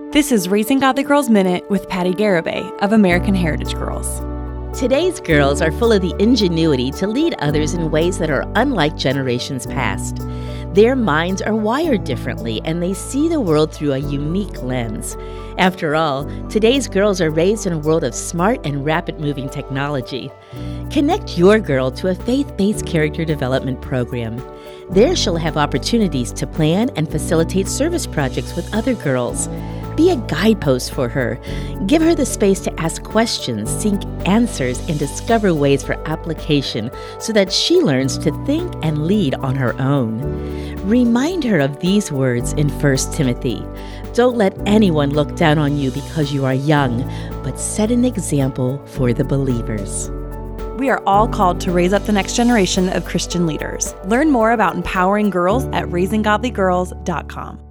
This is Raising Godly Girls Minute with Patty Garibay of American Heritage Girls. Today's girls are full of the ingenuity to lead others in ways that are unlike generations past. Their minds are wired differently, and they see the world through a unique lens. After all, today's girls are raised in a world of smart and rapid-moving technology. Connect your girl to a faith-based character development program. There she'll have opportunities to plan and facilitate service projects with other girls. Be a guidepost for her. Give her the space to ask questions, seek answers, and discover ways for application so that she learns to think and lead on her own. Remind her of these words in 1 Timothy. Don't let anyone look down on you because you are young, but set an example for the believers. We are all called to raise up the next generation of Christian leaders. Learn more about empowering girls at raisinggodlygirls.com.